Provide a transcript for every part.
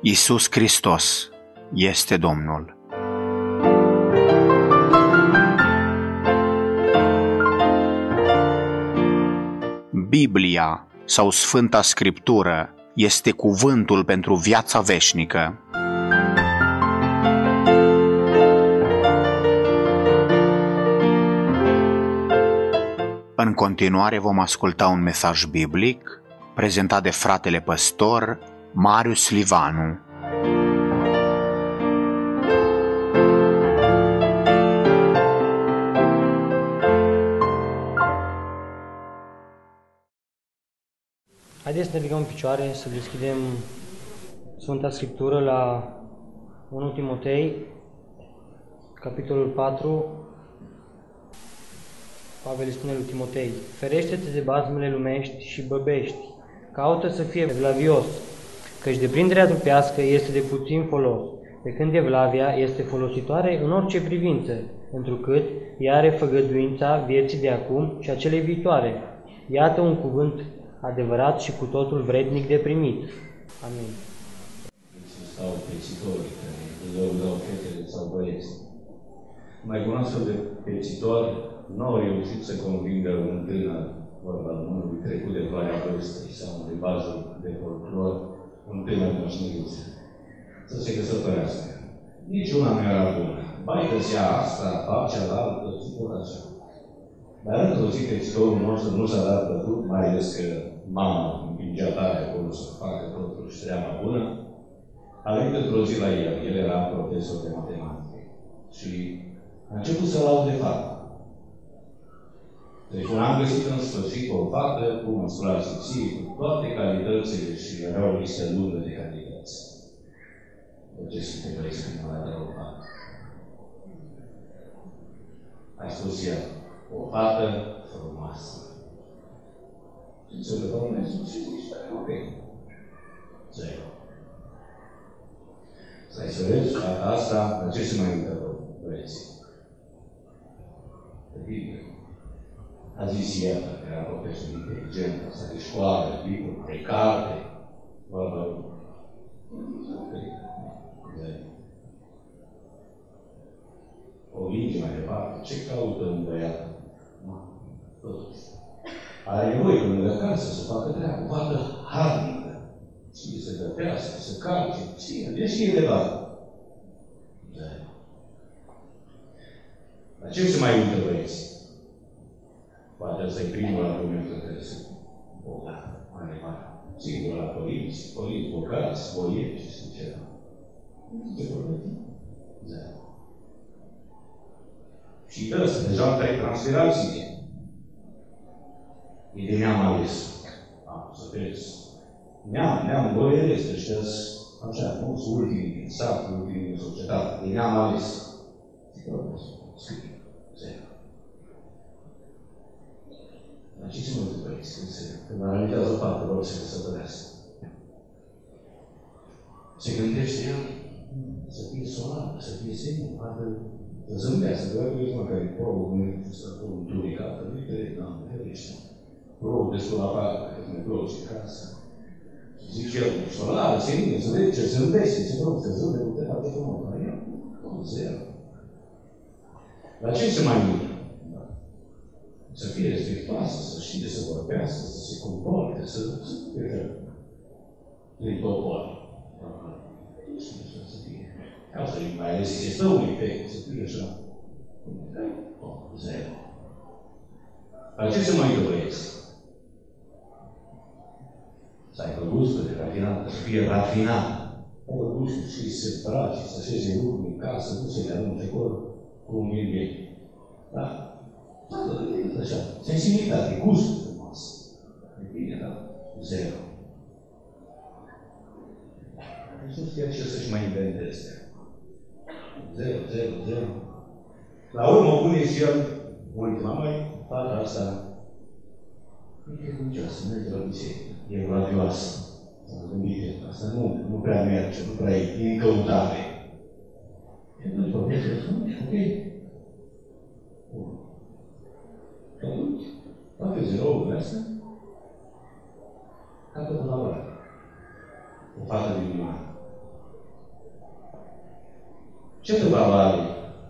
Iisus Hristos este Domnul. Biblia sau Sfânta Scriptură este cuvântul pentru viața veșnică. În continuare vom asculta un mesaj biblic prezentat de fratele păstor Marius Livanu. Haideți să ne ridicăm în picioare, să deschidem Sfânta Scriptură la 1 Timotei, capitolul 4. Pavel îi spune lui Timotei: ferește-te de bazmele lumești și băbești, caută să fie evlavios, căci deprinderea trupească este de puțin folos, pe când evlavia este folositoare în orice privință, întrucât ea are făgăduința vieții de acum și a celei viitoare. Iată un cuvânt adevărat și cu totul vrednic de primit. Amin. Stau pețitorii, care îi dau fetele sau băieți. Mai cu un astfel de pețitor nu au reușit să convingă un tânăr, vorba unui trecut de valea vârstei sau un rebajul de folclor, un tânăr moșniruță, să se căsătorească. Nici una nu era bună. Bai găsea asta, fac cealaltă, și tot așa. Dar într-o zi pețitorul nostru nu s-a dat bătut, mai ales că mama împingea tare acolo să facă totuși treaba bună. A venit într-o zi la el. El era profesor de matematică. Și a început să laude fata. Deci am găsit în sfârșit o fată cu măsurații, cu toate calitățile și avea o listă lungă de calități. De ce să te vrei să nu mai o fată? A spus el, o fată frumoasă. Și se dă Domnul Iisus și zice, ok. Zero. Stai să vezi, asta, la ce se mai uită, băieții? De Biblie. A zis el, că era profesor inteligent, asta de școală, de Biblie, de carte, vorba. O linge mai departe, ce caută un băiat? Totuși. Are nevoie când de acasă să facă treabă, o fată harnică. Ție să gătească, să calce, ție, deși e de bani. Dar ce se mai uită, băieți? Poate ăsta e primul argument că trebuie să bogat, mai mare. Sigur, la părinți, bogați, boieri, ce știu ceva. Ce vorbim? Zero. Și ăsta, deja te-ai transferat, zice. E de neam ales. Să vezi. Neam boieresc, ăștia așa, nu sunt ultimii din sat, ultimii din societate. E neam ales. Scrie. Zero. Dar ce se mă uită, băieți, când analizează faptul, lor se căsătorească? Se gândește el să fie solară, să fie senin, să zâmbească, doar că eu măcar e prouă, nu e să fie întunecată, nu-i cred, Doamne, ferește. Prouă destul afară, că ne plouă și casă. Zic el, solară, senin, să vede ce zâmbește, ce vreau, să zâmbe, nu te face frumos, dar el, zero. Dar ce se mai uită? Să fie respectoasă, să știe să vorbească, să se comporte, să fie din popor. Să fie. Ca să mai ales ce stă un efect, să fie așa. Zero. Dar ce se mai uită, băieți? Să aibă gustul de rafinat, să fie rafinat. Aibă gustul și să se brace, să așeze lucruri în casă, nu se le arunce acolo cu un bine. Da? Da, așa. Sensibilitate, gustul frumos. E bine, da? Zero. Deci nu știa ce să-și mai inventeze. Zero, zero, zero. La urmă pune și el, ultima mai, fata asta, e curioasă, merge la biserică, e gradioasă. S-a gândit, asta nu prea merge, nu prea e în căutare. E nu-i vorbește, ok. Atunci, toate zerourile astea, capătă la ora. O fată din mare. Ce dă valoare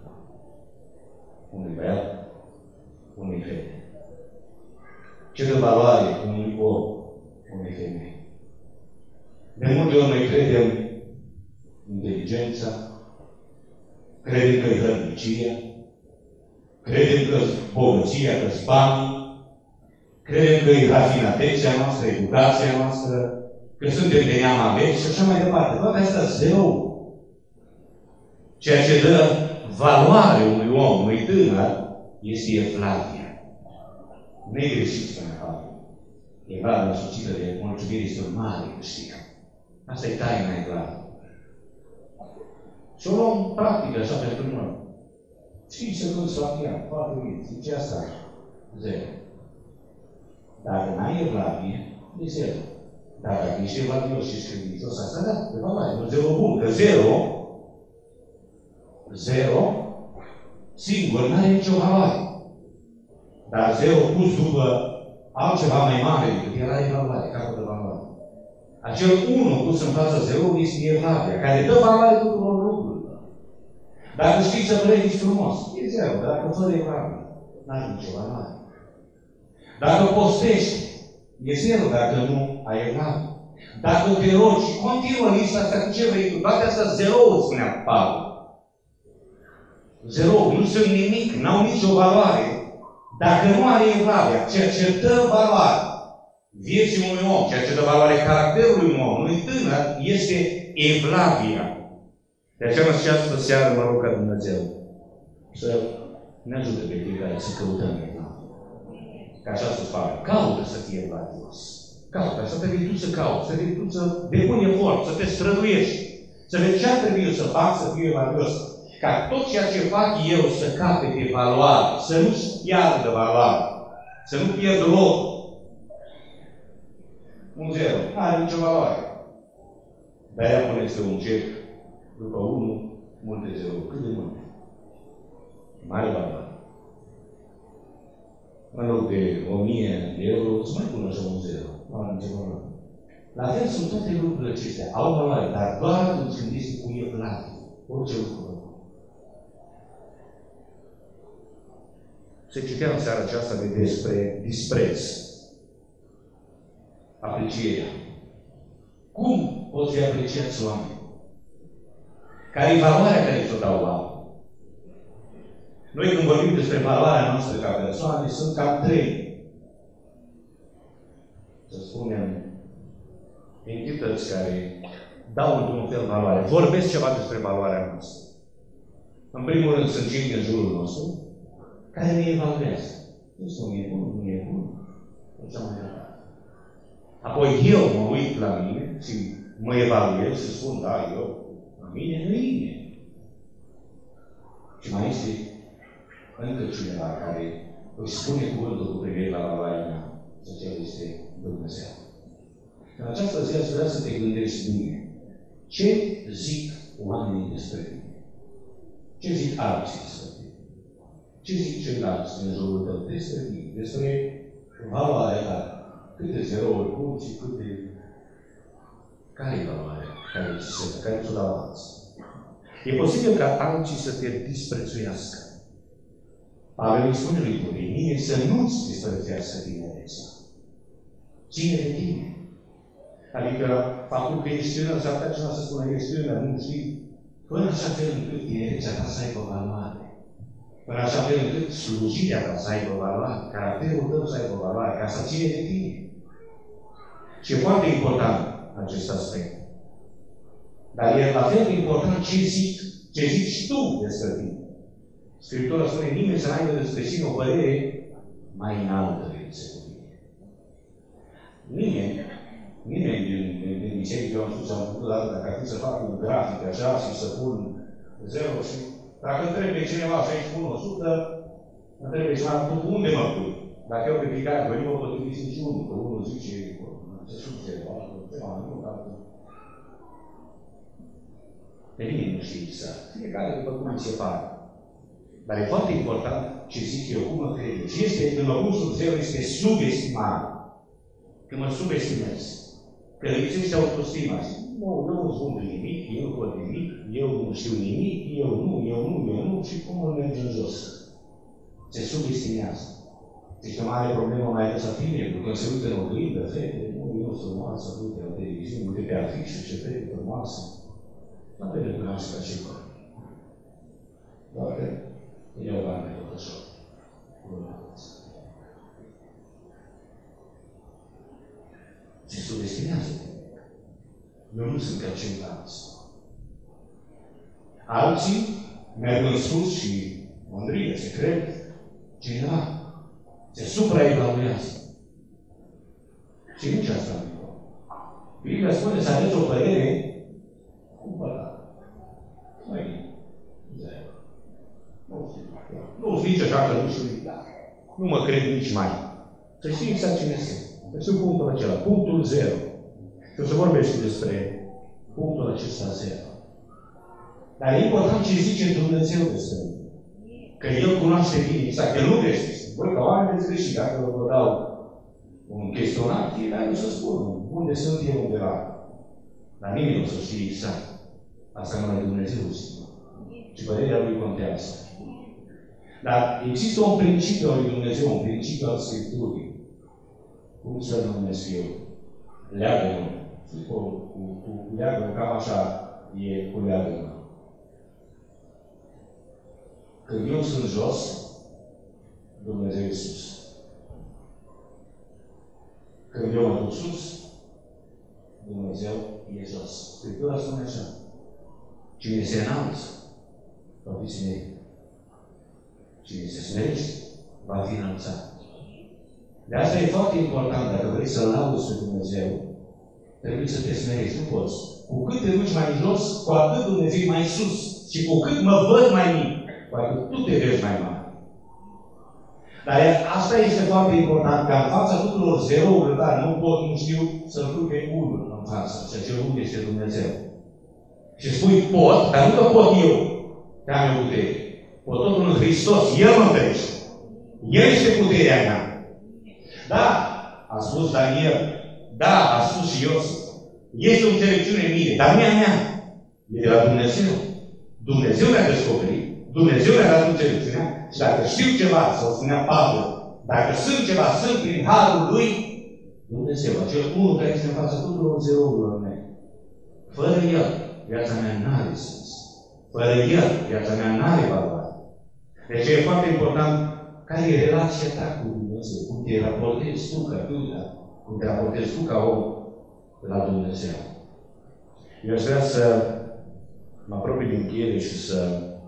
unui băiat, unui fete? Ce dă valoare unui om, unei femei? De multe ori noi credem inteligența, credem că e hărnicia, credem că bogăția, că-s banii, credem că e rafinatețea noastră, educația noastră, că suntem de neam aleși și așa mai departe. Toate astea sunt rău. Ceea ce dă valoare unui om, unui tânăr, este evlavia. Nu e greșit, spune Pavel. Evlavia însuțită de mulțumire este un mare câștig. Asta e taina evlaviei. Și o luăm practic așa pentru noi. Știi ce când Sfântia, 4 minute, zice asta, 0. Dacă n-ai evlavie, e 0. Dar dacă ești evlavios și ești credincios, asta da, de valoare, e un 0 bun. Că 0 singur n-are nicio valoare. Dar 0 pus după altceva mai mare decât el are valoare, capăt de valoare. Acel 1 pus în fața 0 este evlavia, care dă valoare tuturor lucrurilor. Dacă știi să predici frumos, e 0, dar dacă fără evlavie, n-are nicio valoare. Dacă postești, e 0 dacă nu ai evlavie. Dacă te rogi, continuă lista asta cu ce vrei tu. Toate astea 0, spunea Pavel. 0, nu sunt nimic, n-au nicio valoare. Dacă nu are evlavia, ceea ce dă valoare vieții unui om, ceea ce dă valoare caracterului unui om, unui tânăr, este evlavia. De aceea și această seară mă rog ca Dumnezeu să ne ajute pe fiecare să căutăm evlavia. Că așa să facă. Caută să fie evlavios. Caută, să te vei tu să cauți, să te vei tu să depui efort, să te străduiești, să vezi ce ar trebui să fac să fiu evlavios. Ca tot ceea ce fac eu să capete valoare, să nu-și piardă valoare, să nu pierd loc. Un 0, nu are nicio valoare. De-aia puneți un cec după 1, multe 0. Cât de multe? Mare valoare. În loc de 1000 de euro, îți mai pun așa un 0. Nu are nicio valoare. La fel sunt toate lucrurile acestea. Au valoare, dar doar atunci când este cu evlavie. Orice lucru. Se citea în seara aceasta despre dispreț. Aprecierea. Cum poți fi apreciați oameni? Care e valoarea care ți-o dau oameni? Noi când vorbim despre valoarea noastră ca persoane, sunt cam 3. Să spunem, entități care dau într-un fel valoare. Vorbesc ceva despre valoarea noastră. În primul rând sunt cei din jurul nostru, care ne evaluează. Nu spun, e bun, nu e bun. Așa mai departe. Apoi eu mă uit la mine și mă evaluez și spun, da, eu, la mine nu e bine. Și mai este încă cineva care își spune cuvântul cu privire la valoarea mea. Și acela este Dumnezeu. În această zi aș vrea să te gândești bine. Ce zic oamenii despre tine? Ce zic alții despre tine? Ce zic ceilalți din jurul tău despre tine? Despre valoarea ta. Câte zerouri buni și câte... Care e valoarea care ți-o dau alții? E posibil ca alții să te disprețuiască. Pavel îi spune lui Timotei să nu-ți disprețuiască tinerețea. Ține de tine. Adică faptul că ești tânăr, s-ar putea cineva să spună ești tânăr, nu știi? Până așa fel încât tinerețea ta să aibă valoare. Până așa fel încât slujirea ta să aibă valoare, caracterul tău să aibă valoare, ca să ține de tine. Și e foarte important acest aspect. Dar e la fel de important ce zici tu despre tine. Scriptura spune, nimeni să n-aibă despre sine o părere mai înaltă decât se cuvine. Nimeni din biserică, eu am spus, am făcut dată, dacă ar fi să fac un grafic așa și să pun 0 și dacă trebuie cineva să îi spun 100, îmi trebuie să mă unde mă pui? Dacă eu pe fiecare pe mine mă potriviți niciunul, că unul zice, ce sunt 0, altul, ceva mai mult, altul. Pe nimeni nu știe exact. Fiecare după cum îi se pare. Dar e foarte important ce zic eu, cum mă cred eu. Și este, în locul sub 0, este subestimare. Când mă subestimez. Că lipsește autostima. nu, eu nu spun nimic, eu nu pot nimic, eu nu știu nimic, eu nu, și cum îl merge în jos. Se subestimează. Este o mare problemă mai ales a tinerilor, când se uită în oglindă, fete, nu sunt frumoasă, uite la televiziune, uite pe afișe, ce fete frumoasă. Nu vede frumoasă ca ceva. Doar că e o bani tot așa. Se subestimează. Eu nu sunt ca ceilalți. Alții merg în sus și mândrie, se cred cineva. Se supraevaluează. Și nici asta nu e. Biblia spune să aveți o părere cumpărată. Mai zero. Nu zice așa că nu știu nici. Nu mă cred nici mai. Să știi exact cine sunt. Să știu punctul acela. Punctul 0. Și o să vorbesc despre punctul acesta 0. Dar e important ce zice Dumnezeu despre el. Că El cunoaște bine exact. El nu greșește. Voi, ca oameni, veți greși. Dacă vă dau un chestionar, fiecare o să spun unde sunt eu undeva. Dar nimeni nu o să știe exact. Asta numai Dumnezeu știe. Și părerea Lui contează. Dar există un principiu al lui Dumnezeu, un principiu al Scripturii. Cum să-l numesc eu? Leagă-mă. Cu leagă-mă, cam așa e cu leagă-mă. Când eu sunt jos, Dumnezeu e sus. Când eu mă duc sus, Dumnezeu e jos. Scriptura spune așa. Cine se înalță, va fi smerit. Cine se smerește, va fi înălțat. De asta e foarte important, dacă vrei să-L lauzi pe Dumnezeu, trebuie să te smerești. Nu poți. Cu cât te duci mai jos, cu atât Dumnezeu e mai sus. Și cu cât mă văd mai mic, cu atât tu te vezi mai mare. Dar asta este foarte important, că în fața tuturor zerourilor, dar nu știu să-L pui pe unul în față. Și acel unul este Dumnezeu. Și spui pot, dar nu că pot eu, că am eu putere. Pot totul în Hristos, El mă întărește. El este puterea mea. Da, a spus Daniel, da, a spus și Iosif. Este o înțelepciune în mine, dar nu e a mea. E de la Dumnezeu. Dumnezeu mi-a descoperit, Dumnezeu mi-a dat înțelepciunea și dacă știu ceva, sau spunea Pavel, dacă sunt ceva, sunt prin harul Lui, Dumnezeu, acel unul care este în fața tuturor zerourilor mele. Fără El, viața mea n-are sens. Fără El, viața mea n-are valoare. Deci e foarte important care e relația ta cu Dumnezeu, cum te raportezi tu ca Iuda, cum te raportezi tu ca om la Dumnezeu. Eu aș vrea să mă apropii din încheiere și să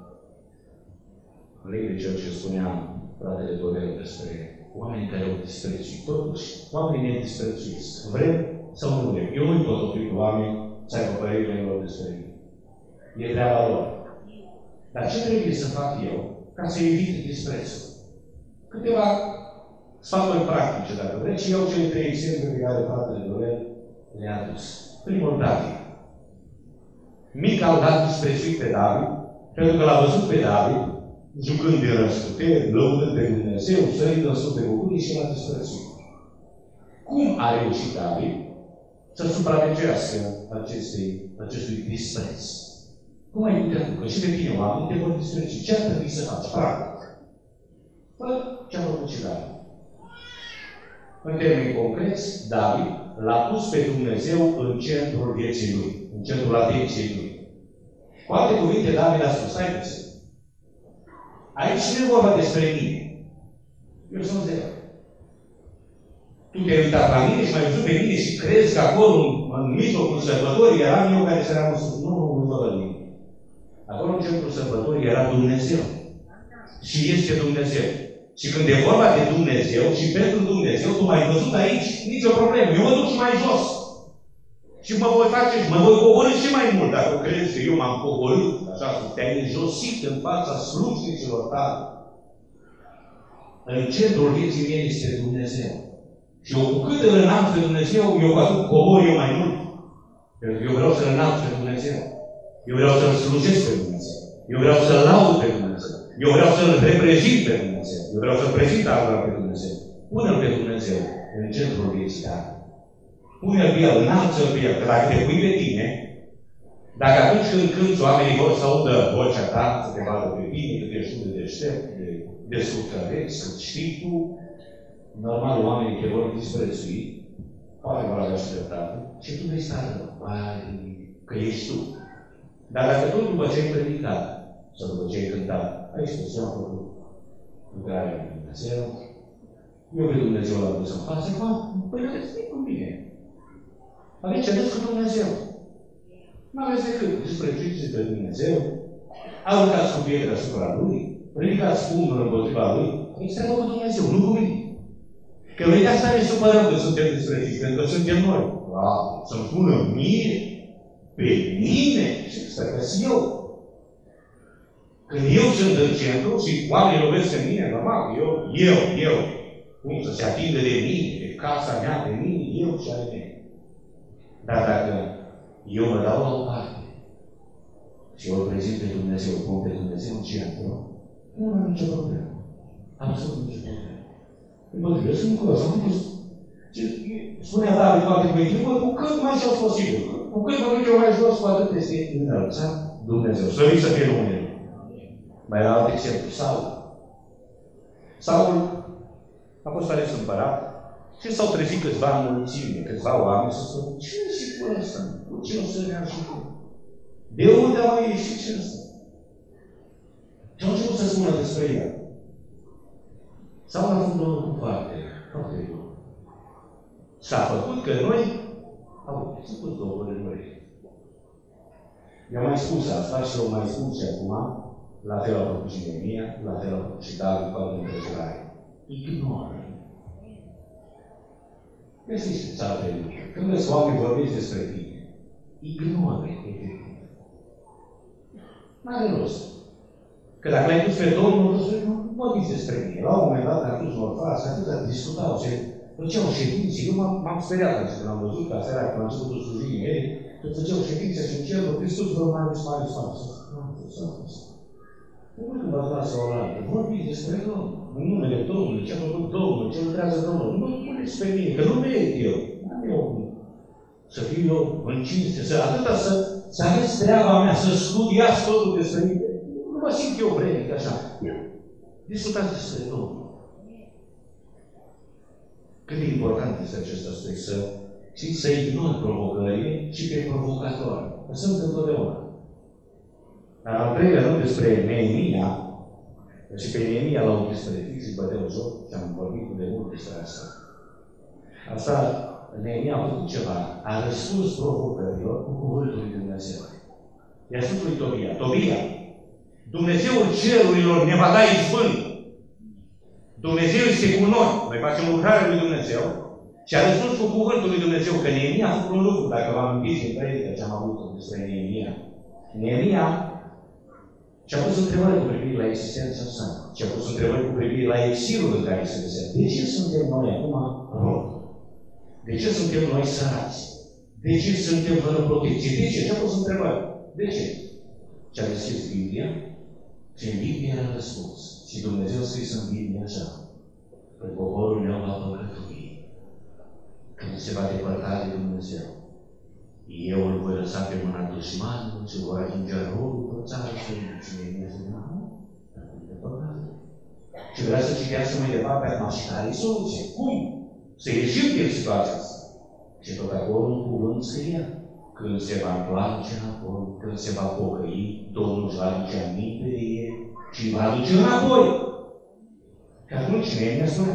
leg de ceea ce spuneam fratele Dorel despre oameni care au disprețuit. Totuși, oamenii ne disprețuiesc. Vrem sau nu vrem? Eu nu-i pot opri cu oameni să aibă părerile lor despre mine. E treaba lor. Dar ce trebuie să fac eu ca să evite disprețul? Câteva sfaturi practice, dacă vreți, și eu cele 3 exemple pe care fratele Dorel le-a adus. Primul, David. Mica a dat disprețuit pe David, pentru că l-a văzut pe David, jucând de răsputeri, lăudând pe Dumnezeu, sărind în sus de bucurii și l-a disprețuit. Cum a reușit David să supraveghească acestui dispreț? Cum ai putea tu? Că și pe tine oameni te vor disprețui. Ce ar trebui să faci? Practic. Fă ce-a făcut și David. În termeni concreți, David l-a pus pe Dumnezeu în centrul vieții lui, în centrul atenției lui. Cu alte cuvinte, David a spus, stai puțin. Aici nu e vorba despre mine. Eu sunt zero. Tu te-ai uitat la mine și m-ai văzut pe mine și crezi că acolo, în mijlocul sărbătorii, eram eu care se era sus. Nu văd nimic. Acolo, în centrul sărbătorii, era Dumnezeu. Și este Dumnezeu. Și când e vorba de Dumnezeu și pentru Dumnezeu, tu m-ai văzut aici, nicio problemă. Eu mă duc și mai jos. Și mă voi face și mă voi coborî și mai mult. Dacă crezi că eu m-am coborât, așa, te-ai înjosit în fața slujnicilor tale. În centrul vieții mele este Dumnezeu. Și eu, cu cât îl înalț pe Dumnezeu, eu cu atât cobor eu mai mult. Pentru că eu vreau să-L înalț pe Dumnezeu. Eu vreau să-L slujesc pe Dumnezeu. Eu vreau să-L laud pe Dumnezeu. Eu vreau să-L reprezint pe Dumnezeu. Eu vreau să-L prezint altora pe Dumnezeu. Pune-L pe Dumnezeu în centrul vieții tale. Pune-l pe el, înalță-l pe el, că dacă te pui pe tine, dacă atunci când cânti oamenii vor să audă vocea ta, să te vadă pe tine, că ești tu de deștept, de descurcăreț, să știi tu, normal oamenii te vor disprețui, poate vor avea și dreptate, și tu vei sta rău, că ești tu. Dar dacă tu după ce ai predicat, sau după ce ai cântat, ai spus, eu am făcut lucrarea lui Dumnezeu, eu pe Dumnezeu l-am pus în față, păi nu te cu mine. Aveți ce vedeți cu Dumnezeu. Nu aveți decât disprețuiți de Dumnezeu, aruncați cu pietre asupra Lui, ridicați pumnul împotriva Lui, îi treabă cu Dumnezeu, nu cu mine. Că noi de asta ne supărăm că suntem disprețuiți, pentru că suntem noi. Să-mi spună mie, pe mine, și să găs eu. Când eu sunt în centru și oamenii lovesc în mine, normal, eu, cum să se atingă de mine, de casa mea, de mine, eu și ale mele. Dar dacă eu mă dau la o parte și eu îl prezint pe Dumnezeu, pun pe Dumnezeu în centru, nu am nicio problemă. Absolut nicio problemă. Împotrivă, sunt curios, am spus. Spunea David toate cuvintele, cu cât mai jos posibil, cu cât mă duc eu mai jos, cu atât este înălțat Dumnezeu. Slăvit să fie numele. Mai era alt exemplu, Saul. Saul a fost ales împărat și s-au trezit câțiva mulțime, câțiva oameni să spună, cine e sicurul ăsta? Cu ce o să ne ajute? De unde au ieșit ce ăsta? Și au început să spună despre el. Saul a făcut Domnul cu foarte bun. S-a făcut că noi am spus două noi. I-am mai spus asta și eu mai spus și acum, la fel au făcut și Neemia, la fel au făcut și David cu altă împrejurare. Ignoră. Găsiți țara pe lume. Când vezi oameni vorbiți despre tine, ignoră, efectiv. N-are rost. Că dacă l-ai dus pe Domnul, nu vorbiți despre mine. La un moment dat, am dus mă frate, atâta discutau, făceau ședințe. Eu m-am speriat atunci când am văzut, ca seara, când am început slujii mele, că făceau ședințe și în cerul Hristos vă Marius. Nu când v-ați luat sau la altă, vorbiți despre Domnul, în numele Domnului, ce a făcut Domnul, ce lucrează Domnul. Nu mă puneți pe mine, că nu merit eu. N-am eu să fiu eu în cinste, să aveți treaba mea, să studiați totul despre mine. Nu mă simt eu vrenic așa. Discutați despre Domnul. Cât de important este acest aspect, să ignori provocările și pe provocatori. Că sunt întotdeauna. Dar al treilea rând despre Neemia, și pe Neemia l-au disprețuit și băteau joc și am vorbit de mult despre asta. Asta, Neemia a făcut ceva, a răspuns provocărilor cu cuvântul lui Dumnezeu. I-a spus lui Tobia, Dumnezeul cerurilor ne va da izbând. Dumnezeu este cu noi. Noi facem lucrarea lui Dumnezeu și a răspuns cu cuvântul lui Dumnezeu că Neemia a făcut un lucru, dacă v-am amintit din predică ce am avut despre Neemia. Neemia și-a pus întrebări cu privire la existența sa. Și-a pus întrebări cu privire la exilul în care se găsea. De ce suntem noi acum robi? De ce suntem noi sărați? De ce suntem fără protecție? De ce? Și-a pus întrebări. De ce? Și-a deschis Biblia și în Biblia a răspuns. Și Dumnezeu a scris în Biblia așa, că poporul meu va păcătui când se va depărta de Dumnezeu. Eu îl voi lăsa pe mâna dușmanului și voi atinge rolul pe țara străină. Și Neemia zice, nu, dar nu de păcat. Și vrea să citească mai departe acum și care e soluție. Cum? Să ieșim din situația asta. Și tot acolo un cuvânt scria. Când se va întoarce înapoi, când se va pocăi, Domnul își va aduce aminte de ei și îi va aduce înapoi. Și atunci Neemia spune,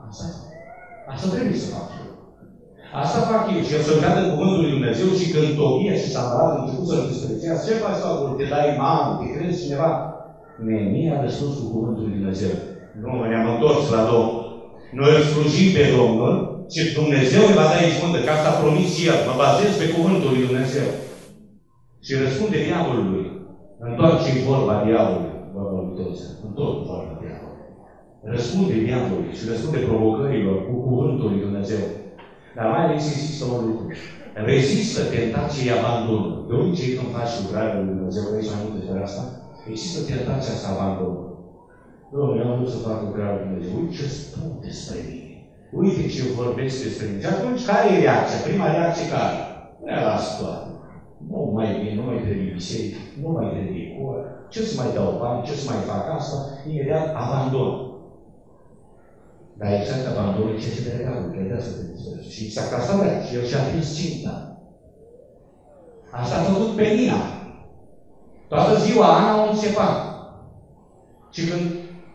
asta trebuie să fac eu. Asta fac eu. Și el să cadă în cuvântul lui Dumnezeu și când Tobia și Sanbalat au început să-l disprețuiască, ce faci acolo? Te dai mamă, te crezi cineva? Neemia a răspuns cu cuvântul lui Dumnezeu. Nu, ne-am întors la Domnul. Noi îl slujim pe Domnul și Dumnezeu îi va da izbândă, că asta a promis el. Mă bazez pe cuvântul lui Dumnezeu. Și răspunde diavolului. Întoarce-i vorba diavolului. Vorba lui toți. Întorc vorba diavolului. Răspunde diavolului și răspunde provocărilor cu cuvântul lui Dumnezeu. Dar mai ales există un lucru. Rezistă tentației abandonului. De obicei când faci lucrarea lui Dumnezeu, vrei mai mult despre asta, există tentația asta abandonului. Dom'le, eu am vrut să fac lucrarea lui Dumnezeu. Uite ce spun despre mine. Uite ce vorbesc despre mine. Și atunci, care e reacția? Prima reacție care? Nu e las toate. Nu mai vin, nu mai trebuie biserică, nu mai trebuie cor. Ce să mai dau bani, ce să mai fac asta? Imediat abandon. Dar exact abandonul ce se regală, că de asta te înțelegi. Și exact asta vrea. Și el și-a prins ținta. Asta a făcut Penina. Toată ziua Ana o înțepa. Și când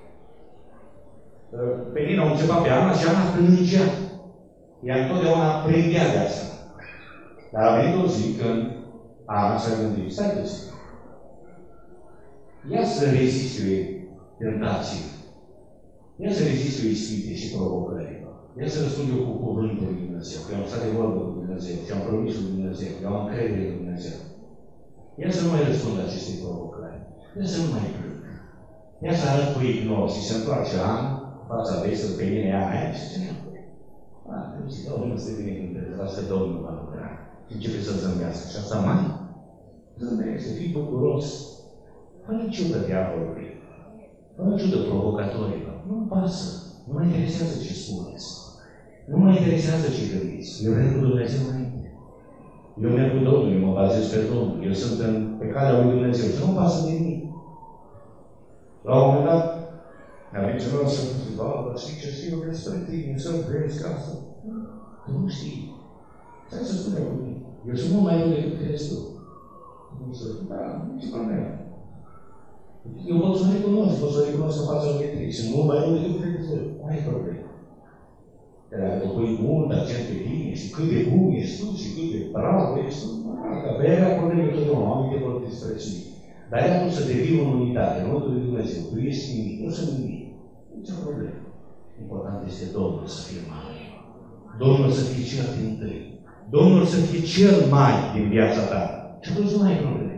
Penina o înțepa pe Ana și Ana plângea. Ea întotdeauna prindea de asta. Dar a venit o zi când Ana s-a gândit, stai puțin. Ia să reziste tentații. Ia să reziste ispite și provocări. Ia să răspund eu cu cuvântul lui Dumnezeu. Că eu am stat de vorbă cu Dumnezeu și am promis lui Dumnezeu. Eu am încredere în Dumnezeu. Ia să nu mai răspund la aceste provocări. Ia să nu mai plâng. Ia să arăt cu ignor și se întoarce Ana, fața vesel pe mine ea aia și se neapăi. Și Domnul se binecuvânteze, lasă că Domnul va lucra. Și începe să zâmbească. Și asta mai zâmbește, fii bucuros. Fără ciudă diavolului. Fără ciudă provocatorilor. Nu-mi pasă. Nu mă interesează ce spuneți. Nu mă interesează ce gândiți. Eu merg cu Dumnezeu înainte. Eu merg cu Domnul, eu mă bazez pe Domnul. Eu sunt pe calea lui Dumnezeu. Și nu-mi pasă de nimic. La un moment dat, mi-a venit cineva să mă zic, dar știi ce știu eu despre tine, să vezi ca asta. Tu nu știi. Stai să spune cu mine. Eu sunt mult mai rău decât crezi tu. Nu știu, da, nici problemă. Eu pot să recunosc în fața lui Petric. Sunt mult mai rău decât crezi tu. Nu ai problemă. Dar dacă tu pui mult accent pe tine și cât de bun ești tu și cât de bravo ești tu, că pe aia probleme totdeauna, oamenii te vor disprețui. Dar ea nu să devii în unitate, în modul lui Dumnezeu. Tu ești nimic, nu sunt nimic. Nici o problemă. Important este Domnul să fie mare. Domnul să fie cel din tăi. Domnul să fie cel mai din viața ta. Și atunci nu ai probleme.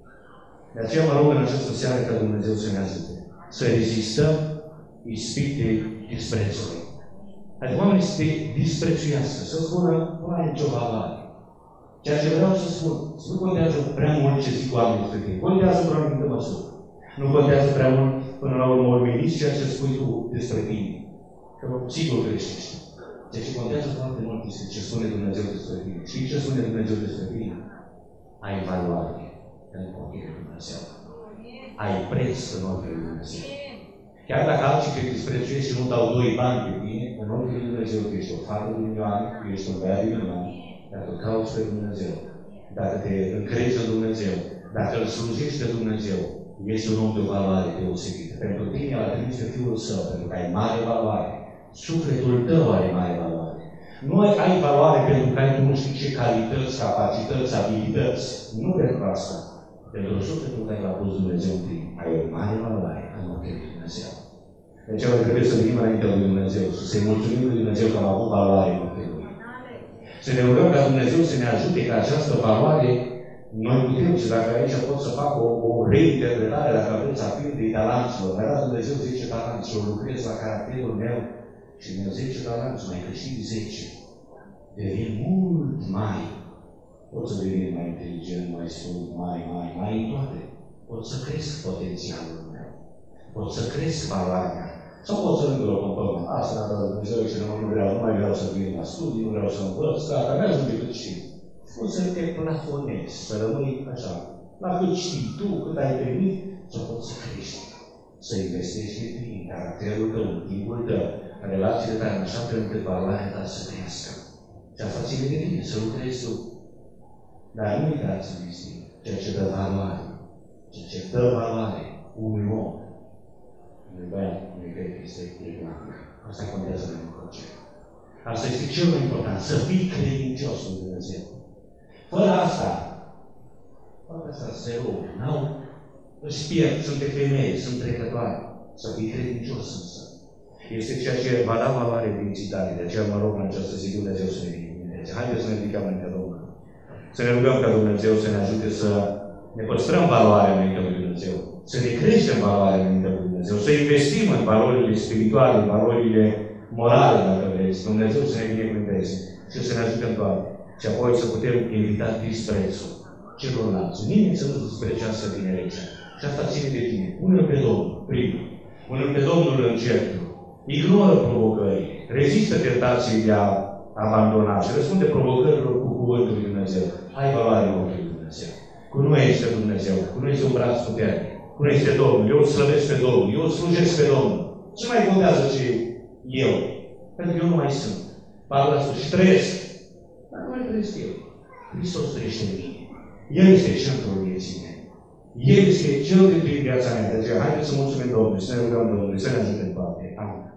De aceea mă rog în această seară ca Dumnezeu să ne ajute. Să rezistăm ispitei disprețului. Adică oamenii să te disprețuiască, să spună, nu ai nicio valoare. Ceea ce vreau să spun, nu contează prea mult ce zic oamenii despre tine. Contează într-o anumită măsură. Nu contează prea mult până la urmă urmeniți ceea ce spui tu despre tine. Că sigur greșești. Ceea ce contează foarte mult este ce spune Dumnezeu despre tine. Știi ce spune Dumnezeu despre tine? Ai valoare în ochii lui Dumnezeu. Ai preț în ochii lui Dumnezeu. Chiar dacă alții te disprețuiesc și nu dau 2 bani pe tine, în ochii lui Dumnezeu că ești o fată de milioane, că ești un băiat de milioane, dacă îl cauți pe Dumnezeu, dacă te încrezi în Dumnezeu, dacă îl slujești pe Dumnezeu, ești un om de o valoare deosebită. Pentru tine a trimis pe Fiul Său, pentru că ai mare valoare. Sufletul tău are mare valoare. Nu ai valoare pentru că ai nu știi ce calități, capacități, abilități. Nu pentru asta. Pentru sufletul care l-a pus Dumnezeu în tine. Ai o mare valoare în ochii lui Dumnezeu. De aceea noi trebuie să venim înaintea lui Dumnezeu, să-i mulțumim lui Dumnezeu că am avut valoare în ochii lui. Să ne rugăm ca Dumnezeu să ne ajute ca această valoare, noi putem, și dacă aici pot să fac o reinterpretare, dacă vreți, a pildei talanților, mi-a dat Dumnezeu 10 talanți, eu lucrez la caracterul meu și din 10 talanți mai câștig 10. Devin mult mai. Pot să devin mai inteligent, mai scurt, mai în toate. Pot să cresc potențialul meu. Pot să cresc valoarea mea. Sau pot să îngro compământ. Asta a dat Dumnezeu și nu vreau să vin la studii, nu vreau să învăț, dar mi-a ajuns decât știi. Poți să te plafonezi, să rămâi așa. La cât știi tu, cât ai primit, să poți să crești. Să investești în tine, în caracterul tău, în timpul tău, în relațiile tale, așa încât valoarea ta să crească. Și asta ține de tine, să lucrezi tu. Dar nu uitați în listii, ceea ce dă valoare. Ceea ce dă valoare unui om. Unui băiat, unui fete, este credincios. Asta contează mai mult. Asta este cel mai important, să fii credincios în Dumnezeu. Fără asta se rog, n-au, își pierd, sunt de femeie, sunt trecătoare. Să fii credincios însă. Este ceea ce va da valoare vieții tale. De aceea mă rog în această zi Dumnezeu să ne binecuvânteze. Haideți să ne ridicăm înaintea Domnului. Să ne rugăm ca Dumnezeu să ne ajute să ne păstrăm valoarea înaintea lui Dumnezeu. Să ne creștem valoarea înaintea lui Dumnezeu. Să investim în valorile spirituale, în valorile morale, dacă vreți. Dumnezeu să ne binecuvânteze și să ne ajute în toate. Și apoi să putem evita disprețul celorlalți. Nimeni să nu disprețească tinerețea. Și asta ține de tine. Pune-l pe Domnul, primul. Pune-l pe Domnul în cercul. Ignoră provocările. rezistă tentației de a abandona și răspunde provocărilor cu cuvântul lui Dumnezeu. Ai valoare în ochii lui Dumnezeu. Cu noi este Dumnezeu, cu noi este un braț puternic, cu noi este Domnul, eu îl slăvesc pe Domnul, eu îl slujesc pe Domnul. Ce mai contează ce eu? Pentru că eu nu mai sunt. Pavel a spus și trăiesc. Dar nu mai trăiesc eu. Hristos trăiește în mine. El este centrul vieții mele. El este cel din viața mea. De aceea, haideți să mulțumim Domnului, să ne rugăm Domnului, să ne ajute în toate. Amin.